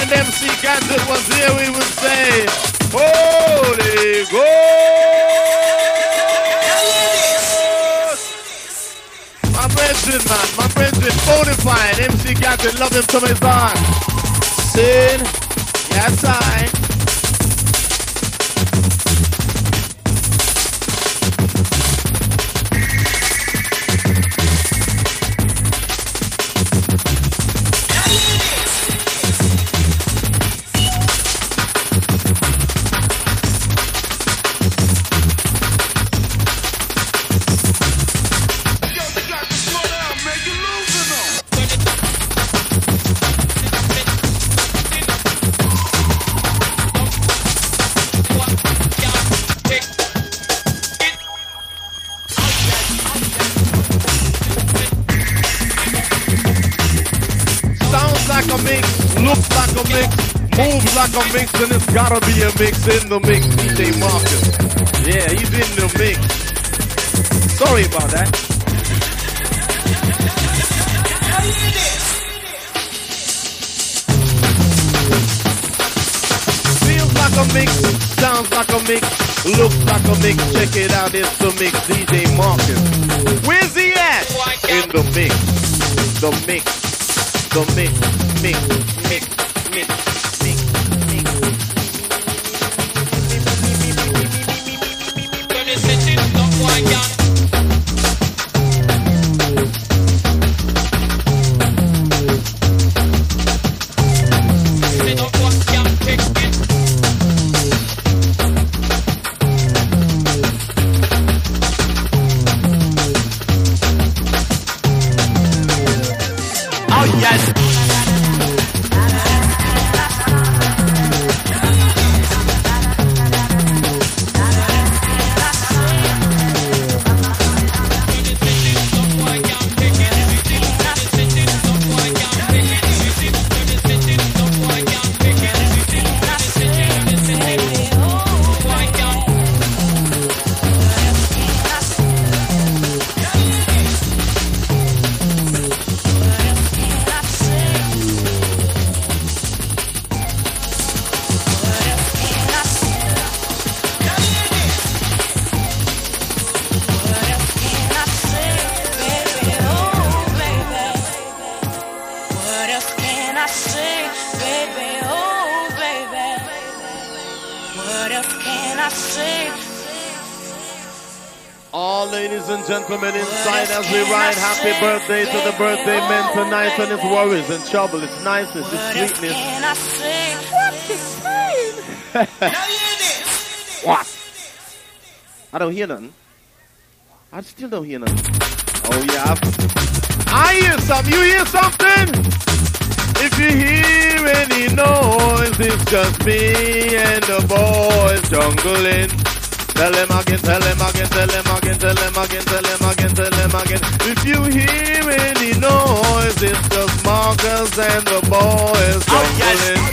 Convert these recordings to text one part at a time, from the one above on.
and MC Gadget was here, we would say, Holy Ghost! My brethren, man, my brethren, Bonafide, MC Gadget, love him to his heart. Sin, yes I. Moves like a mix, and it's gotta be a mix in the mix. DJ Marcus, yeah, he's in the mix. Sorry about that. Feels like a mix, sounds like a mix, looks like a mix. Check it out, it's the mix. DJ Marcus, where's he at? In the mix, the mix, the mix, mix, mix, mix. Gentlemen inside as we ride, happy birthday to the birthday men tonight, and its worries and trouble, its niceness, its sweetness. What? I don't hear nothing. I still don't hear nothing. Oh yeah, I hear something. You hear something? If you hear any noise, it's just me and the boys jungling. Tell him again, tell him again, tell him again, tell him again, tell him again, tell him again. If you hear any noise, it's just Marcus and the boys jumbling.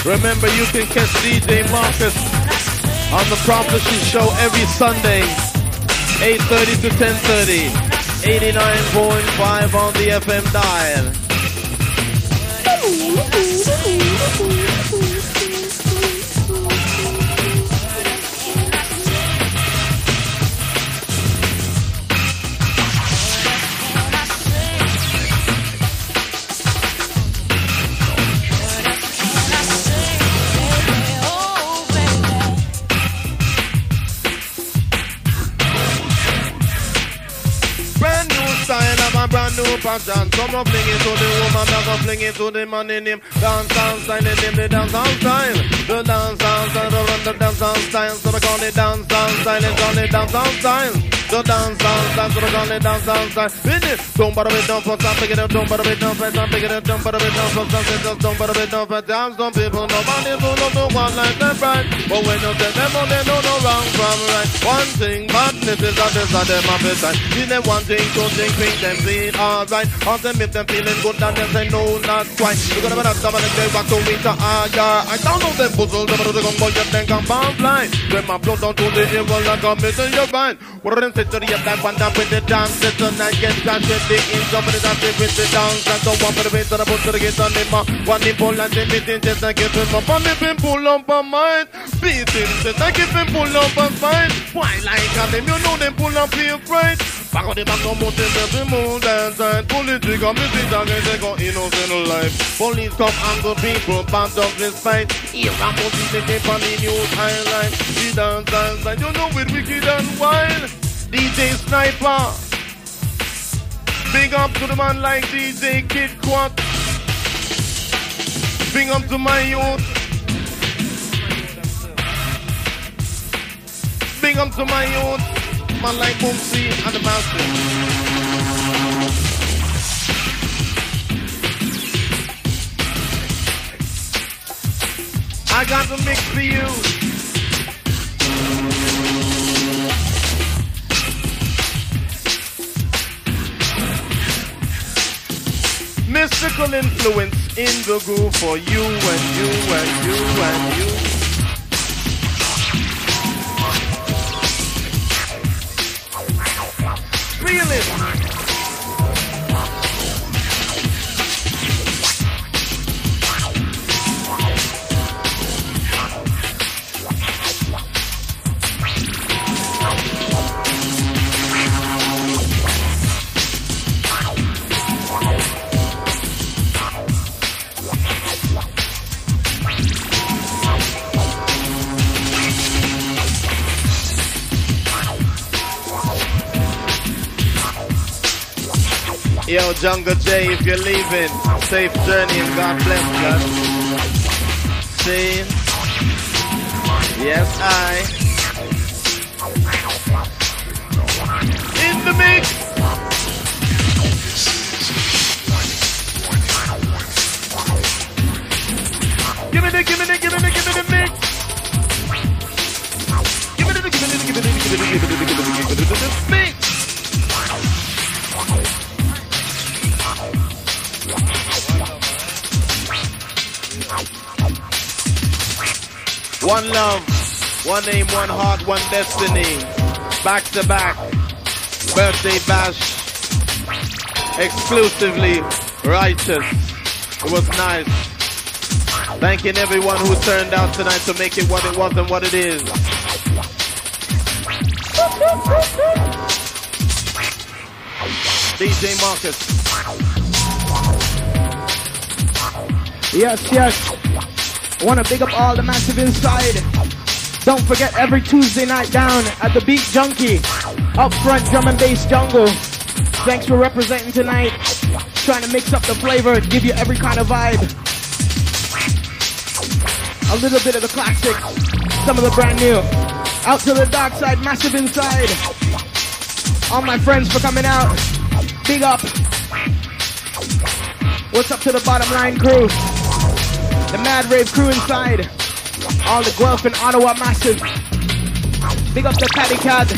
Remember, you can catch DJ Marcus on the Prophecy Show every Sunday, 8:30 to 10:30, 89.5 on the FM dial. Brand new pattern. Some are fling it to the woman, some are fling it to the man in him. Dance style, they name the dance style. The dance style, they run the dance style. So they call it dance style, they call it dance style. The dance style, so they call it dance style. Hit it. Don't bother with dump for some, pick it up, don't bother with dump for some, pick it up, don't bother with dump for some, just don't bother with dump for some. Some people, nobody will not do one like them right. But when you tell them, they don't know wrong from right. One thing, madness is a this of them appetite. See them one thing, two things, think them see it alright. On them if them feeling good, and them say no, not quite. You're gonna have some of them day back to winter, I don't know them puzzles, but they're gonna go get them come bomb fly. When my blood down to the evil, I come into your mind. What are them say to the time, one down with the dance, it's a night, get down with the in, somebody dance with the dance, and don't want to wait to the boat to get on him. One nipple and the meeting, just like it with my family, been pull up a mind. Beating, just like it been pull up a mind. Why like them, you know them pull up feel right. Back on the back of mountain, every moon dance and pull it, trigger, music, and they go innocent life. Police come and the people, band of this fight. Here I'm motivate them on the news highlight. The dance, and you know it wicked and wild. DJ Sniper. Big up to the man like DJ Kid Quat. Big up to my youth. Big up to my youth. Man like Boomsy and the Master. I got the mix for you. Mystical influence in the groove for you and you and you and you. Feel it. Yo, Jungle J, if you're leaving, safe journey and God bless, God. See? Yes, I. In the mix! Give me the mix! Give me the mix! One love, one aim, one heart, one destiny. Back to back, birthday bash, exclusively righteous. It was nice. Thanking everyone who turned out tonight to make it what it was and what it is. DJ Marcus. Yes, yes. I want to big up all the massive inside. Don't forget every Tuesday night down at the Beat Junkie. Up front, drum and bass jungle. Thanks for representing tonight. Trying to mix up the flavor, give you every kind of vibe. A little bit of the classics, some of the brand new. Out to the dark side, massive inside. All my friends for coming out. Big up. What's up to the bottom line crew? The Mad Rave crew inside. All the Guelph and Ottawa massive. Big up to Patty Cad.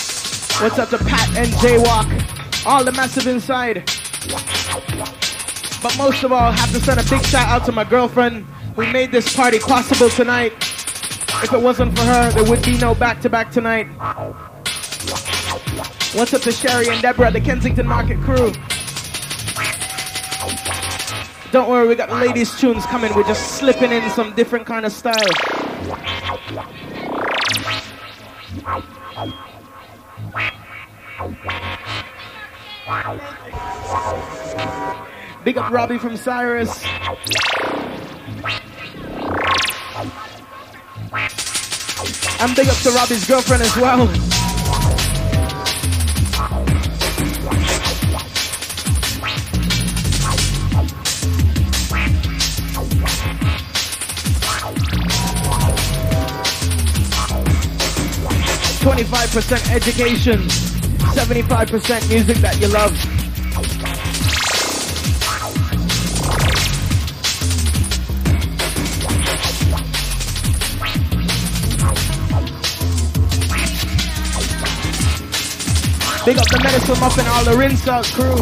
What's up to Pat and Jaywalk? All the massive inside. But most of all, I have to send a big shout out to my girlfriend who made this party possible tonight. If it wasn't for her, there would be no back-to-back tonight. What's up to Sherry and Deborah, the Kensington Market crew? Don't worry, we got the ladies' tunes coming. We're just slipping in some different kind of style. Big up Robbie from Cyrus. And big up to Robbie's girlfriend as well. %, education, 75% music that you love. Big up the Medicine Muffin, all the Rinse Out crew.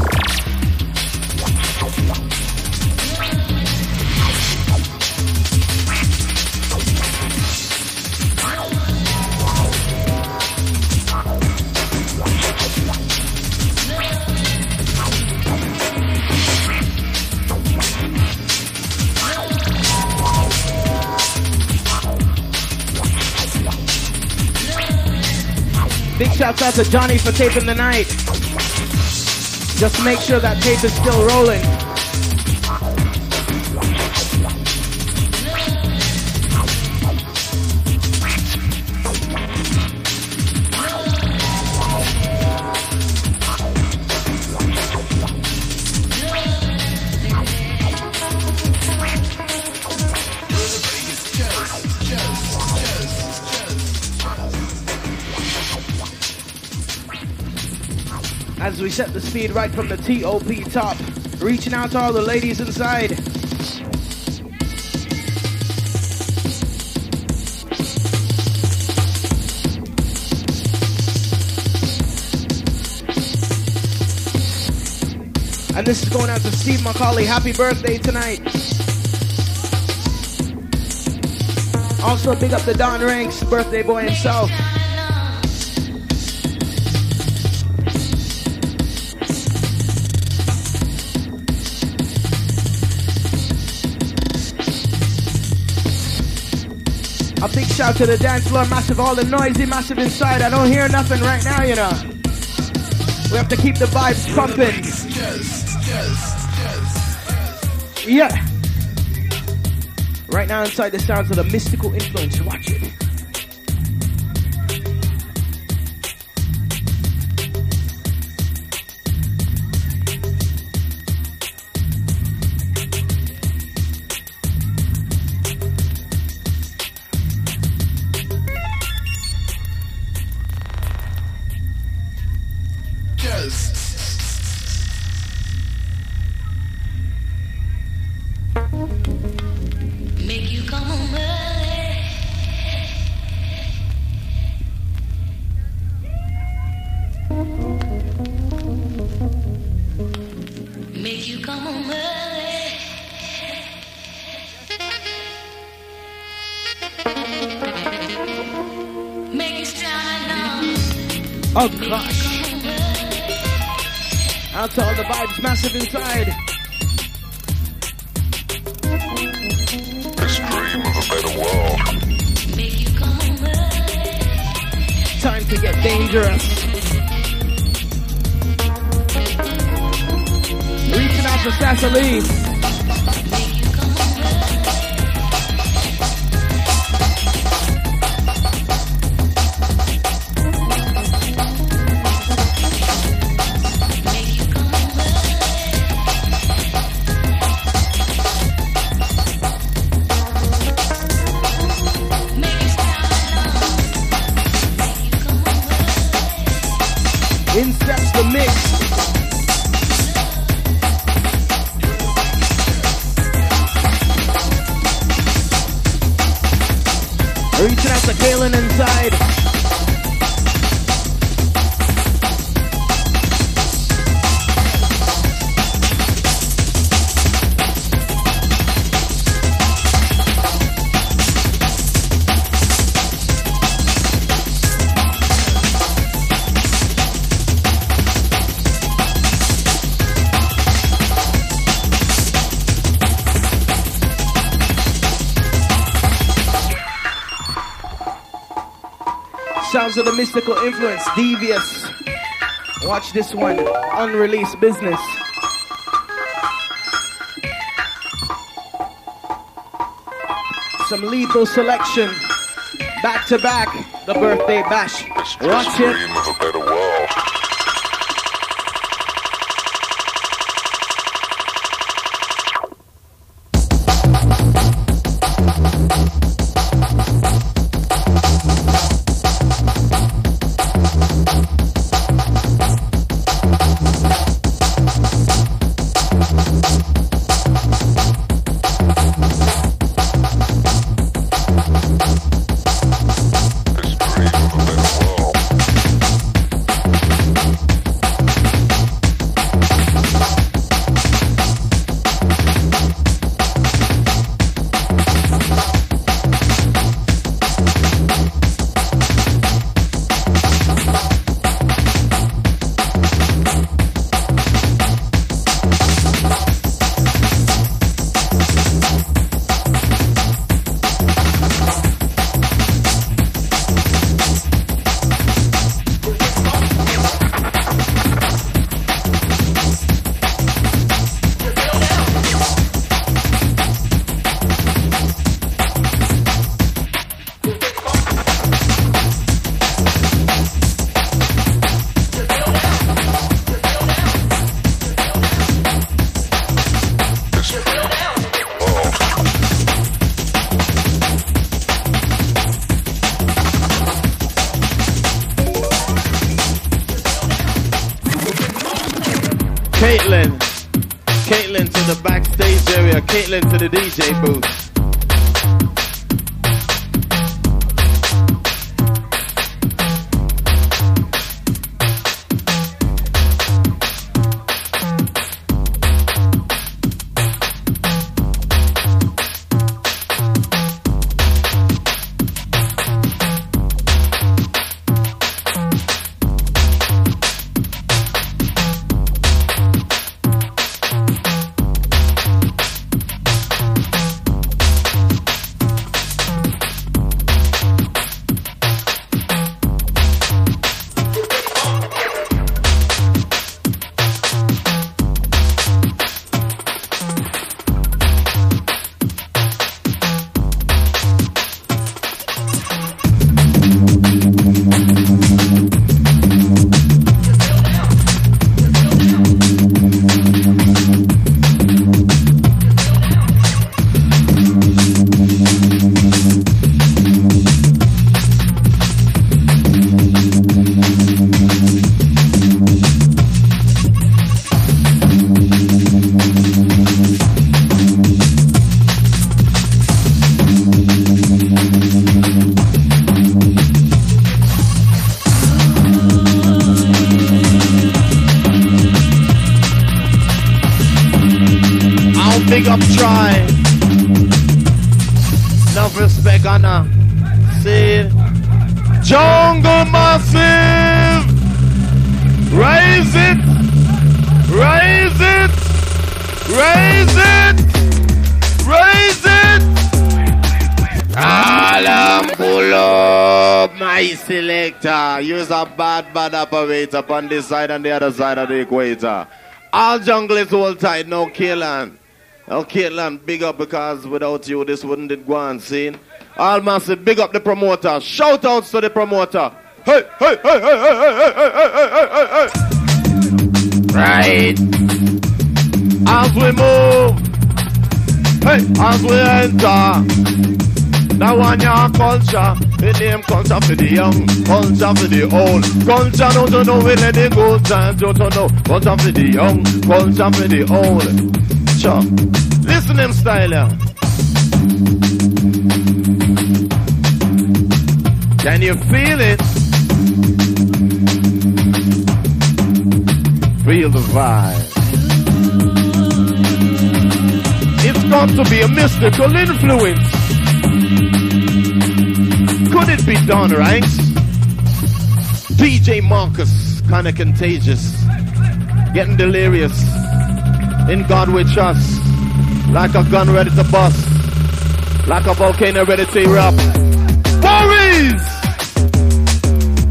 Big shouts out to Johnny for taping the night. Just make sure that tape is still rolling. As we set the speed right from the TOP top, reaching out to all the ladies inside. And this is going out to Steve Macaulay. Happy birthday tonight. Also big up the Don Ranks, birthday boy himself. A big shout to the dance floor, massive, all the noisy, massive inside. I don't hear nothing right now, you know. We have to keep the vibes pumping. Yeah. Right now inside the sounds of the mystical influence. Watch it. Oh gosh. Out to all the vibes, massive inside. This dream of a better world. Time to get dangerous. Reaching out to Sassa Lee. Incepts the mix. Reaching out to Galen inside. sounds of the mystical influence, Devious. Watch this one, Unreleased Business. Some lethal selection, back to back, the birthday bash. Watch it. Dream of a better world. Caitlin to the backstage area, Caitlin to the DJ booth. Big up try. Enough respect, Anna. See, Jungle Massive. Raise it. Raise it. Raise it. Raise it. Alarm pull up, my selector. Use a bad operator on this side and the other side of the equator. All jungle is all tight, no killing. Oh, Caitlin, big up, because without you, this wouldn't it go on, see? All Massive, big up the promoter. Shout outs to the promoter. Hey, hey, hey, hey, hey, hey, hey, hey, hey. Right. As we move. Hey, as we enter. Now on your culture, the name culture for the young, culture for the old. Culture don't know when they go time, don't know. Culture for the young, culture for the old. Sure. Listen them style here. Can you feel it? Feel the vibe. It's got to be a mystical influence. Could it be done, right? DJ Marcus, kinda contagious. Getting delirious. In God we trust. Like a gun ready to bust. Like a volcano ready to erupt. Worries!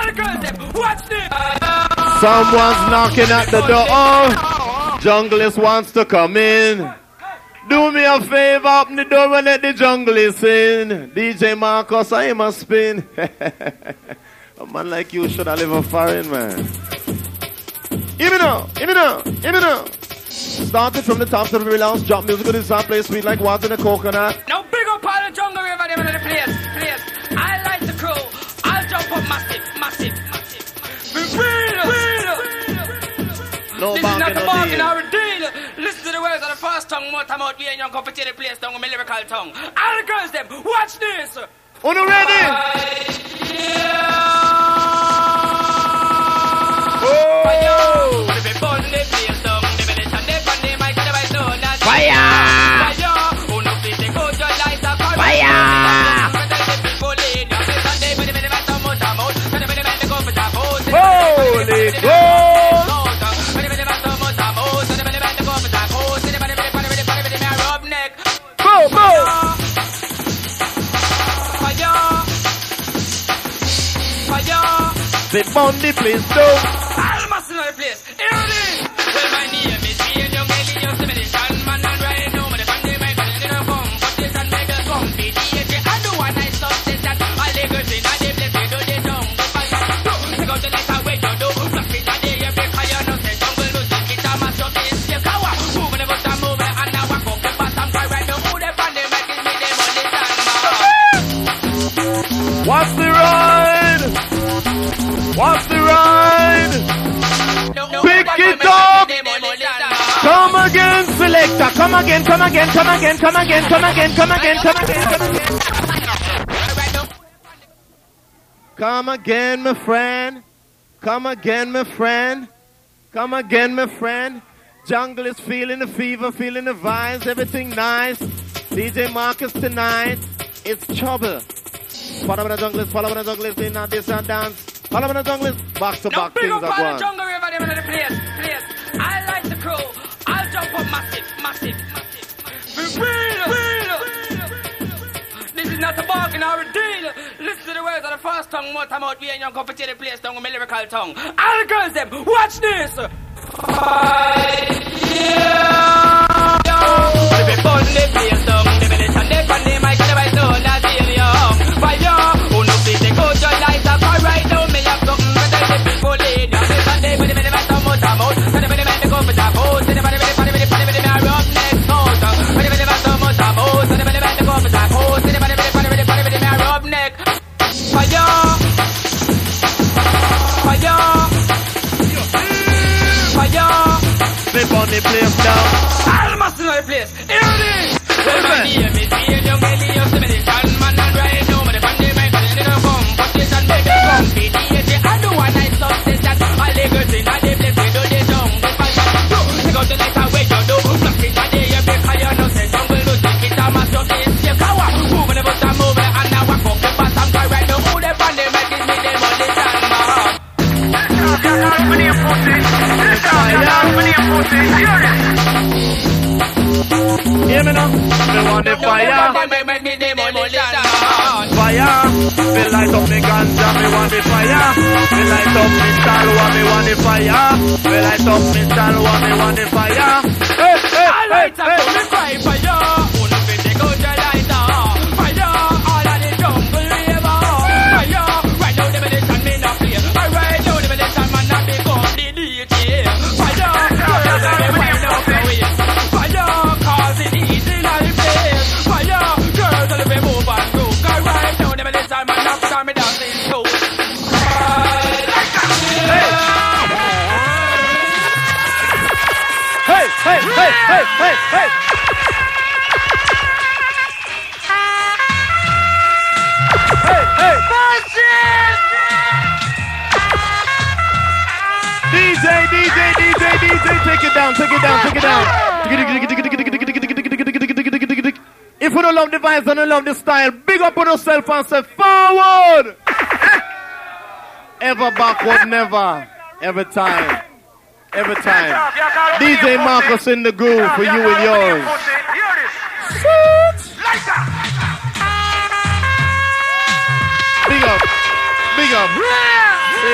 Watch this. Someone's knocking at the door. Junglist wants to come in. Do me a favor, open the door and let the junglist in. DJ Marcus, I am a spin. A man like you should have lived a foreign, man. Hear me now, hear me now, hear me now. Started from the top to the relaunch, drop music with this sound, play sweet like water in a coconut. Now big up all the jungle river, them in the place. I like the crew. I'll jump up massive. No this is not the bargain deal. or a deal. Listen to the words of the first tongue. More time out, we ain't young come to the place down with my lyrical tongue. All the girls, them, watch this. Uno ready? Holy Ghost! Go! They found the place though. I'll must know the place. Here it is. Well, my name is Ian Young Ellie. You're Similitan, man, and right now, man, the family, my friend, they don't come. But this and make us come. PDA, I do one night something that I live in. I live, let's do the tongue. Take out the letter where you do. Plus, it's a day, you break, you know, say, jungle music, it's a master piece. You go out, moving the bus, I'm moving, and now I come. But I'm quite right now, who the family, make it me, they want this and What's the ride? What's the ride? Pick it up! Come again, selector. Come again. Come again, my friend. Come again, my friend. Jungle is feeling the fever, feeling the vibes, everything nice. DJ Marcus tonight. It's trouble. Follow the junglist, in this and dance. Follow the junglist, back to back things are going. Now jungle river, them in the place. I like the crew. I'll jump up massive. This is not a bargain or a deal. Listen to the words of the first tongue. More time out, we ain't young come to the place down with my lyrical tongue. All the girls, them, watch this. Flip on the place down. I must know the place. Here it is. Well, my name is Ian Young Ellie. You're Similitan, man, and right now, man, the family, my friend, they don't come. But this and make it come. PDA, I do one night something that I live in. I live, let's do the tongue. Take out the letter where you do. Plus, it's a day, you break, you know, say, jungle music, it's a masterpiece. You go out, moving the bus, I'm moving, and now I come. But I'm going right now, who the family, make it me, they want this and more. Hear me now? Me want the fire. Fire. Me light up me ganja. Me want the fire. Me light up me salwa. Me want the fire. Me light up me salwa. Me want the fire. Hey, hey, I light up hey. me fire. Wanna be the good lighter. Fire. All of the jungle river. Fire. Right now the militant me not play. Right now the militant man not become the DJ. Fire. Girls are the wind up the way. Fire. Cause it is in the place. Fire. Girls are the move and groove. Cause right now the militant man not start me dancing too. Hey. DJ, take it down. If you don't love the vibes and you love the style, big up on yourself and say forward. Ever backward, never. Every time. DJ Marcus in the groove for you and yours. Big up.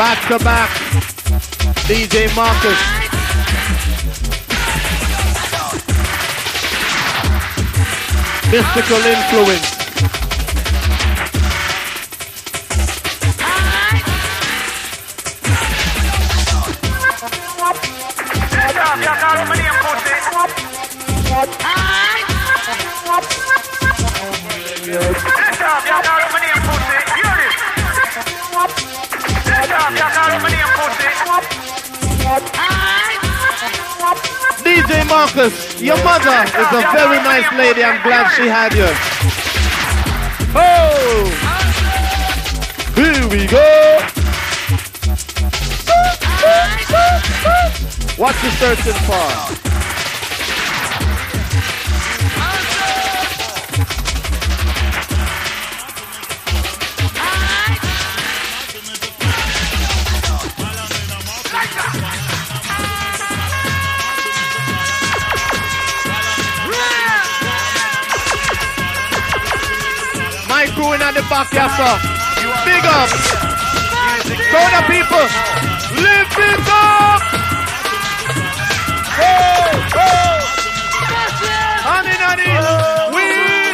Back to back. DJ Marcus. Mystical influence. DJ Marcus, your mother is a very nice lady. I'm glad she had you. Oh! Here we go! What you searching for? My crew in at the back, yes sir. Big up. Crowd of people. Lift it up. Hey, hey. Honey, honey. Win.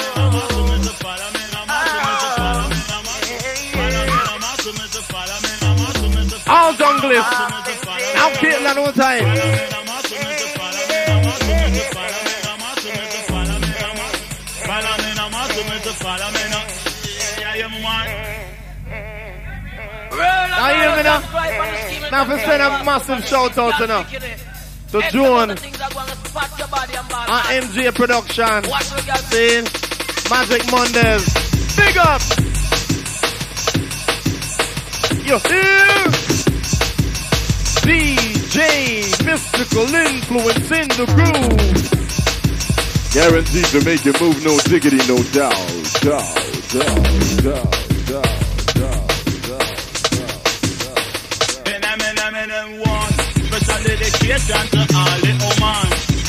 All junglers. Now Caitlin one time. Now hear me now. Now for send a massive shout out to now to June and MJ Production. Saying Magic Mondays. Big up. You hear? DJ Mystical influence in the groove. Guaranteed to make you move, no diggity, no doubt. Special dedication to all the woman.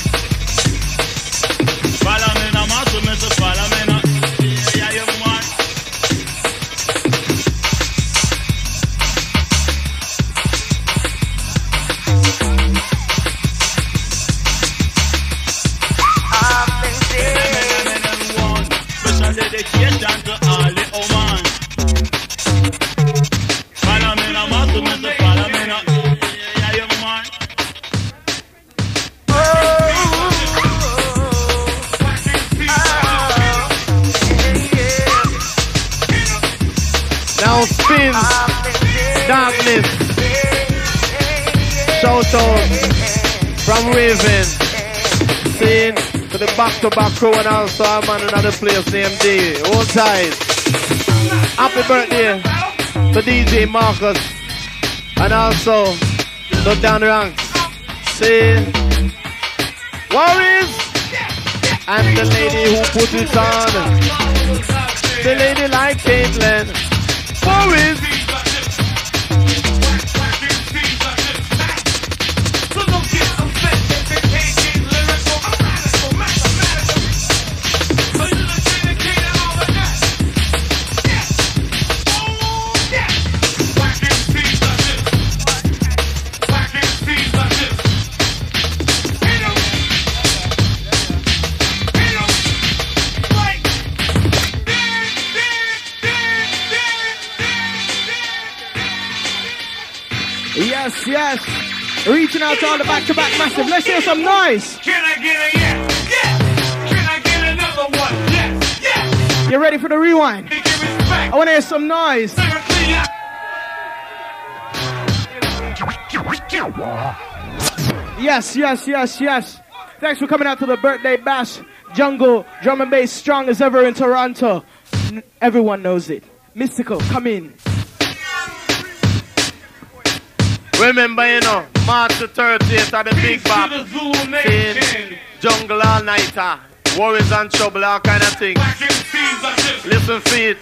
Follow me now, master, Mr. Follow me now. Yeah, you man. Special dedication to all the woman. Follow me now, master, Mr. Follow me now. Now spins, darkness, shout out from Raven, saying to the back-to-back crew and also a man in another place named D. Hold tight. Happy birthday to DJ Marcus and also to Dan Ranks. Saying, Worries and the lady who put it on, the lady like Caitlin. Worries. Yes. Reaching out to all the back-to-back massive. Let's hear some noise. Can I get a yes? Yes. Can I get another one? Yes. Yes. You ready for the rewind? I want to hear some noise. Yes. Thanks for coming out to the birthday bash. Jungle, drum and bass, strong as ever in Toronto. Everyone knows it. Mystical, come in. Remember, you know, March the 30th at the Big Back. Jungle all nighter. Worries and trouble, all kind of things. Listen for it.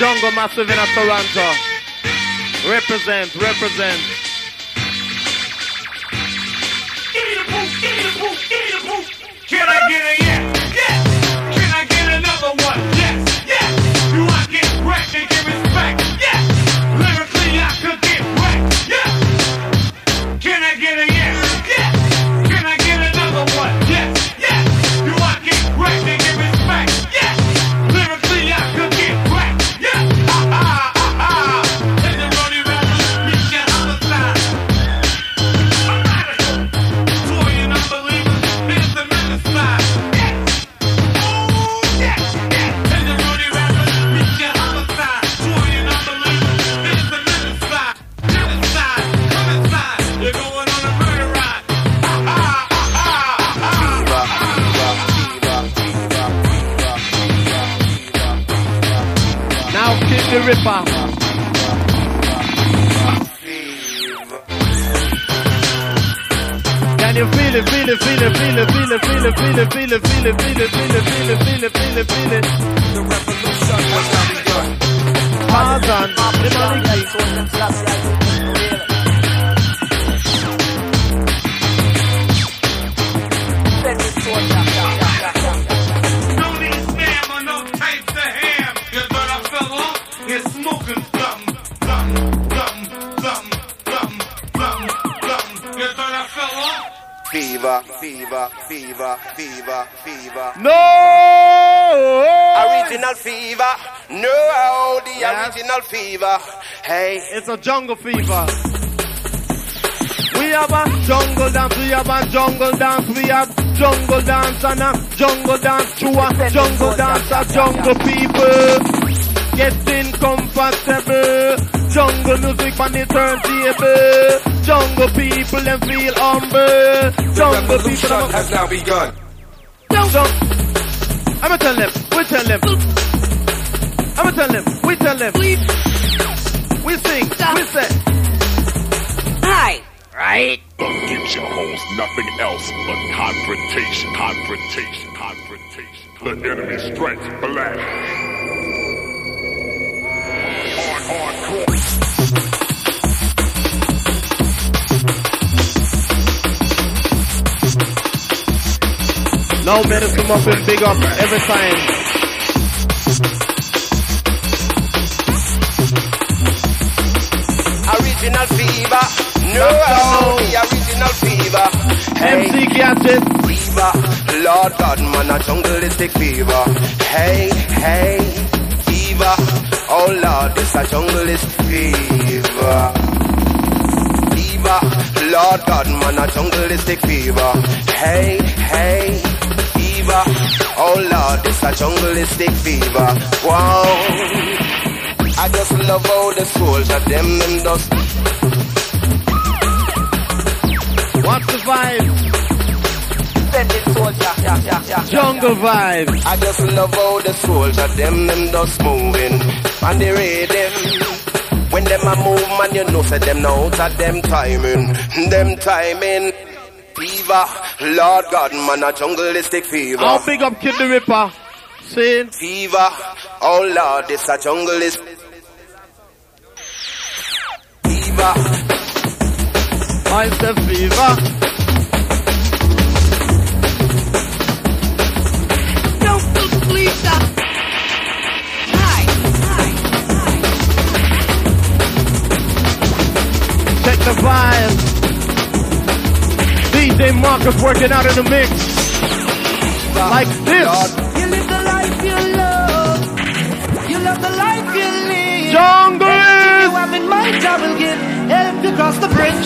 Jungle Massive in Toronto. Represent. Give me the proof, give me the proof, give me the proof. Can I get a yes? Yes. Can I get another one? Yes, yes. Do I get wrecked and give respect? Yes. Lyrically, I could get wrecked. Yes. Can I get a yes? Yes. Can I get another one? Yes, yes. Do I get wrecked and give respect? Yes. Lyrically, I could get wrecked. Yes. And the Roddy Rappers reach that other side. I'm radical. Toy and unbelievers, here's the mental side. Yes. Oh, yes, yes. And the Roddy Rappers reach that other side. Toy and unbelievers, here's the mental side. Genocide, come inside. You're going on a murder ride. Now Kid the Ripper. Can you feel it? The revolution has now begun. Tarzan, the Maliki. No need spam or no types of ham. You thought I fell off? You're smoking something. You thought I fell off? Fever. No! Original fever. No, the Yes. original fever. Hey. It's a jungle fever. We have a jungle dance, we have a jungle dance, we have jungle dance and a jungle dance to a jungle dance, a jungle people getting comfortable. Jungle music on the turntable. Jungle people and feel humble. Jungle people has now begun. I'ma tell them, we tell them. I'ma tell them, we tell them. We sing, we say. Hi. Right? The future holds nothing else but confrontation. The enemy strikes black. Hardcore. Now medicine up and big up every time. Original fever. No, the original fever. MC Gadget. Fever. Lord God, man, a jungleistic fever. Hey. Fever. Oh Lord, this a jungleist fever. Fever. Lord God, man, a jungleistic fever. Hey. Fever. Oh Lord, this a jungleistic fever. Wow. I just love how the soldier them just. What's the vibe? Jungle vibe. I just love how the soldier them just moving and the rhythm. When them a move, man, you know say them know out of them timing. Fever, Lord God, man, a jungleistic fever. I'll big up Kid the Ripper. Saying Fever, oh Lord, this a jungleist fever. I said fever. No, please stop. Hi. Check the vibe. DJ Marcus working out in the mix. Like this. You live the life you love. You love the life you live. Jungle You is have in mind, I will give help you cross the bridge.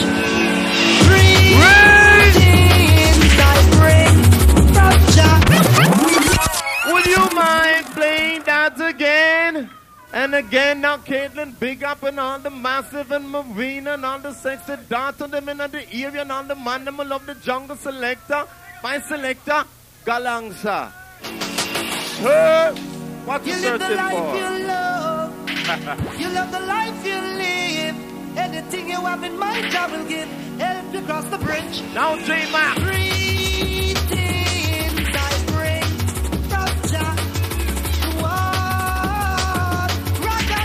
Would you mind playing that again? And again, now Caitlin, big up and all the massive and Marina and all the sexy dance on them in the area and all the man them love the jungle selector. My selector, Galangsa. Hey, what you You live the searching life for? you love. You love the life you live. Anything you have in mind, I will give help you cross the bridge. Now J-Mac. Greetings I bring from Jah. What? Rock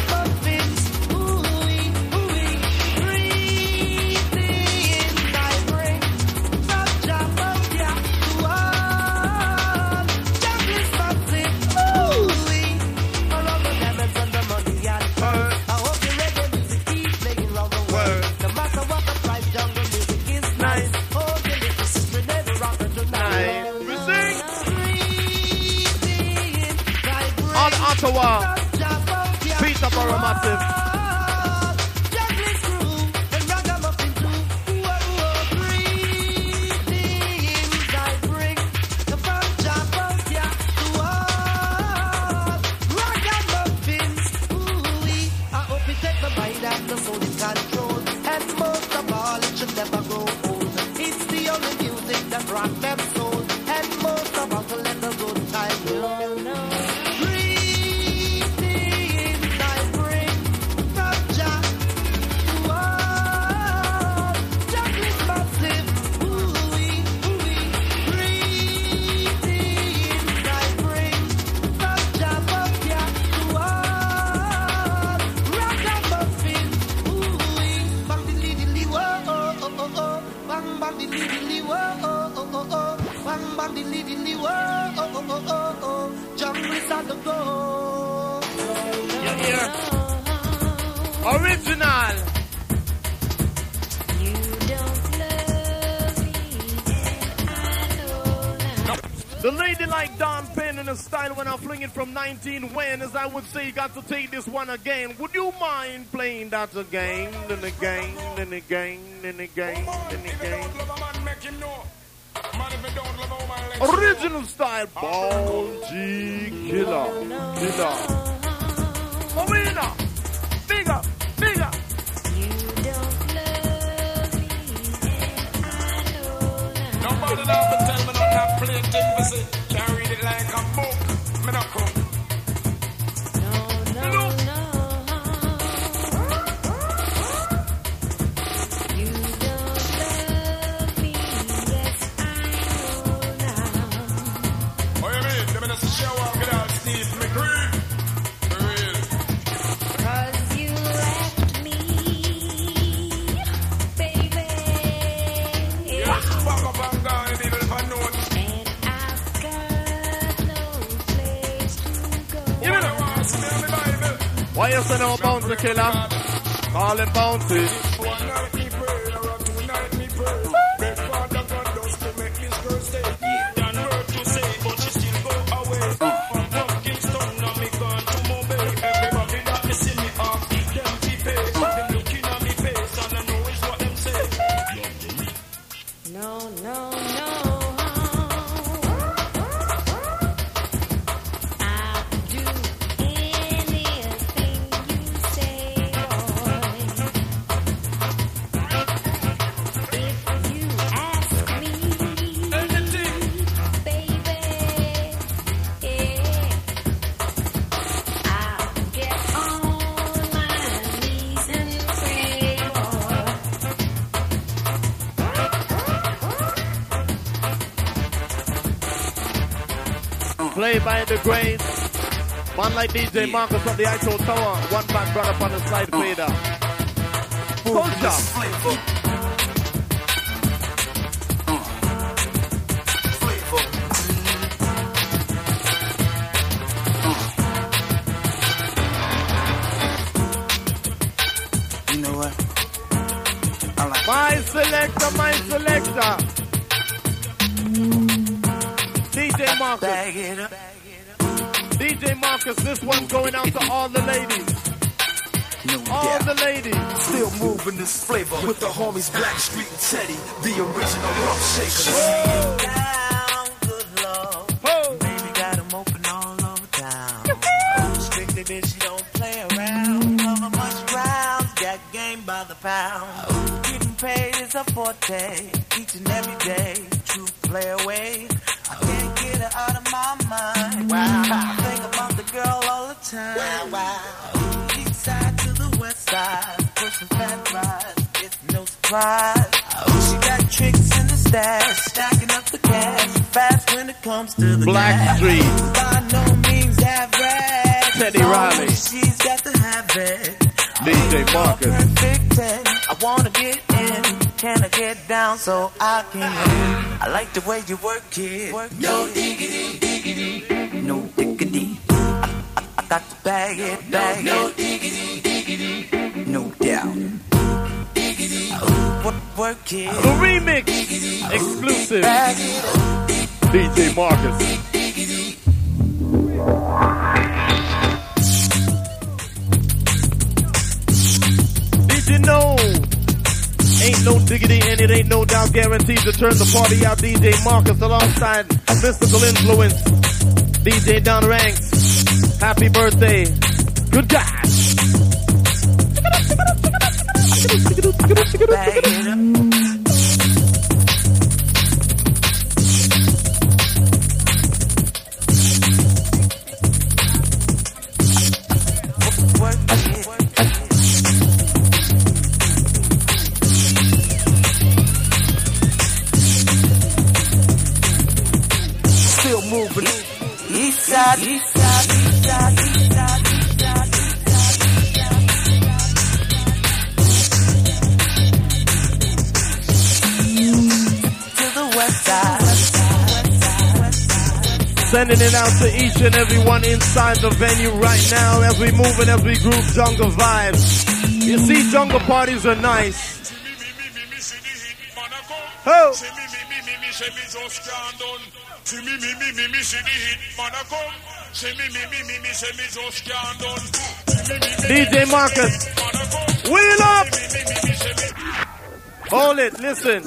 massive. Original. The lady like Don Penn in a style when I'm flinging from 19 when, as I would say, you got to take this one again. Would you mind playing that again, and again, and again, and again, and again? Original style, Bounty Killer, Killer. Marina, bigger, bigger. Nobody never tell me not to play it, can't read it like a book. Me not cook. Why you say no Bounty Killer? Call him Bounty. Played by the great man like DJ Marcus of the Eiffel Tower. One back brother up on the side fader. Culture. You know what? I like my selector, my selector. DJ Marcus. bag it up. DJ Marcus, this one's going out to all the ladies. No All doubt. the ladies. Still moving this flavor with the homies Blackstreet and Teddy, the original rough shakers. Down, good lord. Ho. Baby got 'em open all over town. Strictly bitch, don't play around. Cover much ground, got game by the pound. Getting paid is a forte, each and every day. True play away. I can't get her out of my mind. Wow. I think about the girl all the time. Wow. East side to the west side, pushing fat rides, it's no surprise. She got tricks in the stash, stacking up the cash, fast when it comes to the Blackstreet. gas. By no means average. Teddy Riley. She's got to have it. DJ Marcus. Perfect 10. I wanna get in. Can I get down so I can win? I like the way you work it. No diggity, diggity, no diggity. I got to bag it, bag no diggity, diggity, no doubt. Diggity, work it. The remix. Exclusive. Bag it up. DJ Marcus. diggity, and it ain't no doubt guaranteed to turn the party out. DJ Marcus alongside Mystical Influence. DJ Don Ranks. Happy birthday. Good guy. Still moving. East side, east side, east side, east side, east side, east side. To the west side. Sending it out to each and every one inside the venue right now as we move and as we groove jungle vibes. You see, jungle parties are nice. Oh. DJ Marcus, wheel up! Hold it, listen,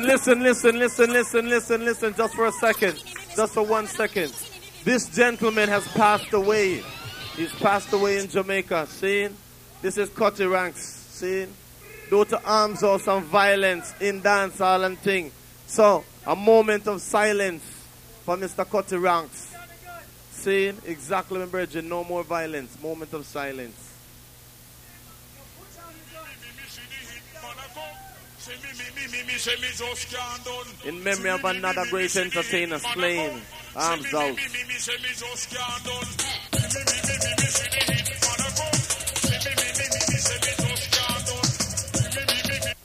just for a second. Just for 1 second. This gentleman has passed away. He's passed away in Jamaica. See? This is Cutty Ranks. See? Due to arms or some violence in dancehall and thing. So, a moment of silence for Mr. Cutty Ranks. See? Exactly, my brethren. No more violence. Moment of silence. In memory of another great entertainer slain, arms out.